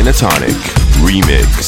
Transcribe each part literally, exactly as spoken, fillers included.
Dynatonic Remix.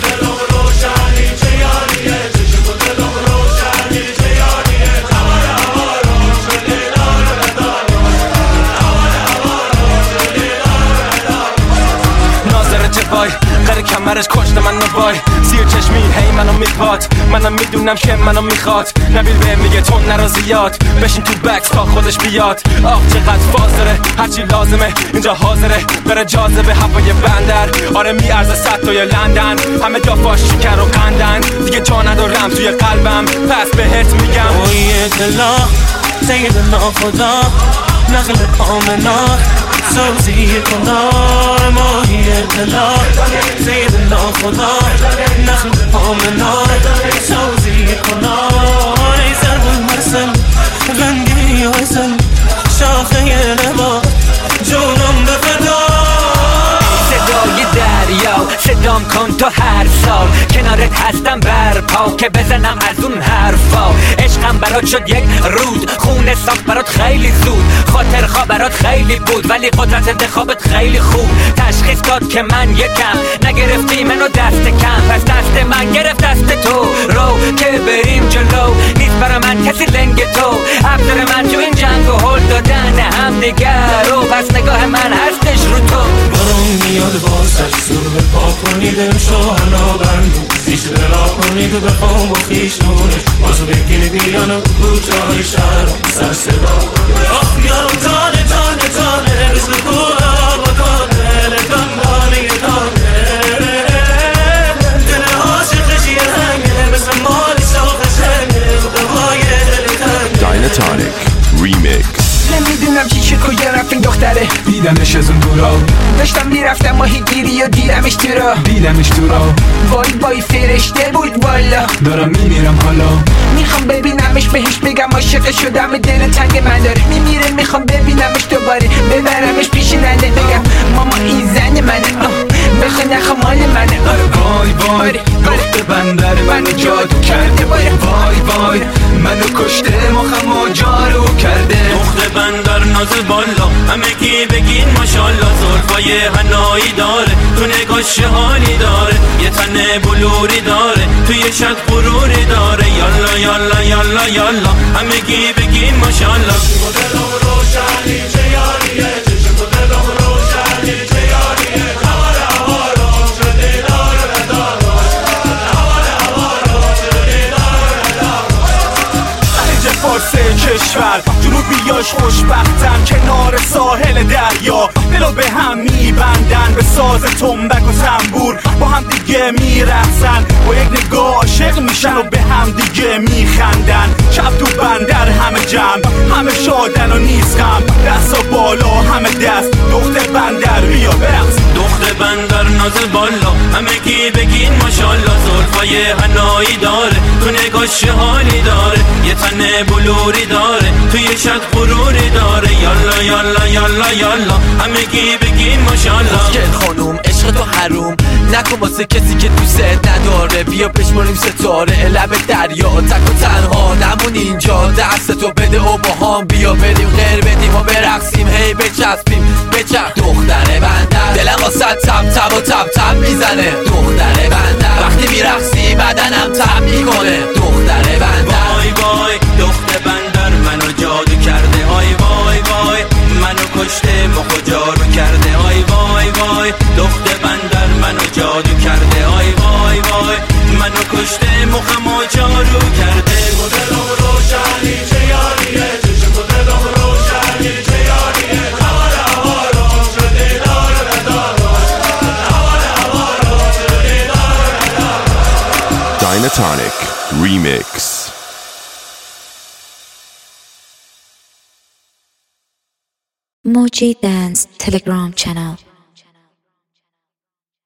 قره کمرش کشت من نبای زیر چشمی هی منو میپاد منم میدونم که منو میخواد نبیل به میگه تو نرا زیاد بشین تو بکس تا خودش بیاد آخ چقدر فاز داره هرچی لازمه اینجا حاضره بره جاذبه هوای بندر آره میارزه صد تا یا لندن همه دافاش شکر و قندن دیگه جا ندارم توی قلبم پس بهت میگم اوی دلا سیدنا خدا نقل آمنا سوزی کنار ماهی دلا سیدنا خدا نقل آمنا سوزی کنار ای زرد المرسل غنگی وزل شاخه نبا جونم بفدا صدای دریا صدام کن تو هر سال کنارت هستم برپا که بزنم از اون حرفا عشقم برات شد یک رود خونه ساخت برات خیلی زود خاطر خواه برات خیلی بود ولی قدرت انتخابت خیلی خوب تشخیص داد که من یکم نگرفتی منو دست کم پس دست من گرفت دست تو رو که بریم جلو نیست برا من کسی لنگ تو افسر من تو این جنگ و هل دادن هم دیگر رو پس نگاه من هستش رو تو برام میاد با سرسور پا کنیدم شوهلا بندو زیش دلا کنید و بخوام با خیش نونش بازو بگیری بیانم کوچه های شهرم سر صدا آخ یارم تانه تانه تانه بزن کوها با تانه لکن بانه تانه دل عاشقش یه رنگه بزن مالی شاخش هنگه بخواه دل تنگه Dynatonic Remix. نمیدونم چی چه کجا رفت این دختره دیدمش از اون دورا داشتم میرفتم ماهی گیری و دیدمش تو را دیدمش تو را وای وای فرشته بود والا دارم میمیرم حالا میخوام ببینمش بهش بگم عاشق شدم دل تنگ من داره میمیره میخوام ببینمش دوباره ببرمش پیش ننه بگم ماما این زن منه بخواه نخواه مال منه وای وای دخت بندر منو جادو کرده وای وای منو کشته مخم و جارو کرده دخت بندر نازل بالا همه کی بگین ماشالله زلفای هنایی داره تو نگاش حالی داره یه تن بلوری داره توی شد غروری داره یالا یالا یالا یالا همه کی بگین ماشالله دلم روشنی چه یاریه چشم دلم روشنی چه یاریه هوار هوارا شده دار ندار هوار هوارا شده دار ندار خلیج فارس کشور جنوبیاش خوشبختن کنار ساحل دریا دلو به هم میبندن به ساز تنبک و تنبور با هم دیگه میرقصن با یک نگاه عاشق میشن و به هم دیگه میخندن شب تو بندر همه جمع همه شادن و نیست غم دستا بالا همه دست دخت بندر بیا برقص دخت بندر نازل بالا همه کی بگین ماشالله زلفای هنایی داره تو نگاش حالی داره یه تن بلوری داره توی شد غروری داره یالا یالا یالا یالا همه کی بگین ماشالله گل خانوم عشق تو حروم نکن واسه کسی که دوست نداره بیا بشماریم ستاره لب دریا تک و تنها نمون اینجا دست تو بده و با هم بیا بریم غیر بدیم و برقصیم هی بچسبیم بچرخ دختر بندر دلم واسه تب تب و تب تب میزنه دختر بندر وقتی میرقصی بدنم تب میکنه دختر بندر وای وای دختر بندر منو جادو کرده آی وای وای منو کشته مخ و جارو کرده آی وای وای دختر بندر منو جادو کرده آی وای وای منو کشته مخم و جارو کرده دلم روشنی چه یاریه چشم دلم روشنی چه یاریه هوار هوارا شده دار ندار هوار هوارا شده دار ندار Dynatonic Remix. Moji Dance Telegram channel.